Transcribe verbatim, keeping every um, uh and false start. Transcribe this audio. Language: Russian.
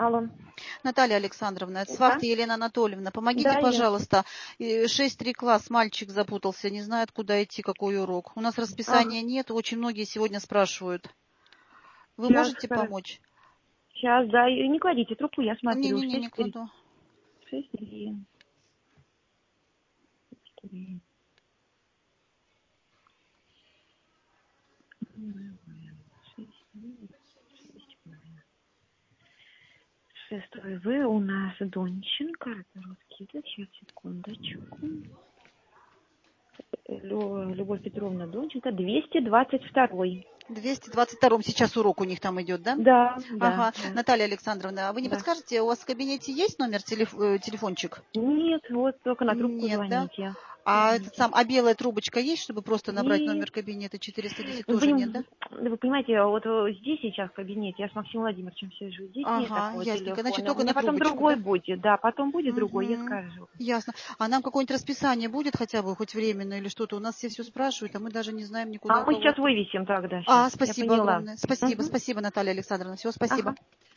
Алло. Наталья Александровна, это Да? Свахта Елена Анатольевна. Помогите, Да, Елена. пожалуйста. шесть-три класс, мальчик запутался, не знает, куда идти, какой урок. У нас Ага. расписания нет, очень многие сегодня спрашивают. Вы Сейчас, можете хорошо. помочь? Сейчас, да. И не кладите трубку, я смотрю. Не-не-не, не Шесть три. кладу. Шесть три. Три. Шесть три. Шесть три. Шестой вы у нас Донченко. Это русский язык. Сейчас, секундочку. Лю- Любовь Петровна Донченко. двести двадцать второй. двести двадцать втором сейчас урок у них там идет, да? Да, да, Ага. да, Наталья Александровна, а вы не да. подскажете, у вас в кабинете есть номер телеф- э, телефончик? Нет, вот только на трубку Нет, да? звоните. А этот Звоните. сам, а белая трубочка есть, чтобы просто набрать И номер кабинета четыреста десять вы, тоже нет, да? поним- вы понимаете, вот э, здесь сейчас в кабинете, я с Максимом Владимировичем сижу, здесь нет Ага, такого ясненько. Значит, телефона. У только на меня потом трубочку, другой да? будет, да, потом будет другой, я Угу. скажу. Ясно. А нам какое-нибудь расписание будет хотя бы, хоть временно или что-то? У нас все все спрашивают, а мы даже не знаем никуда А у мы кого сейчас отправить. вывесим тогда, сейчас, А, я спасибо поняла. огромное. Спасибо, Угу. спасибо, Наталья Александровна. Всего спасибо. Ага.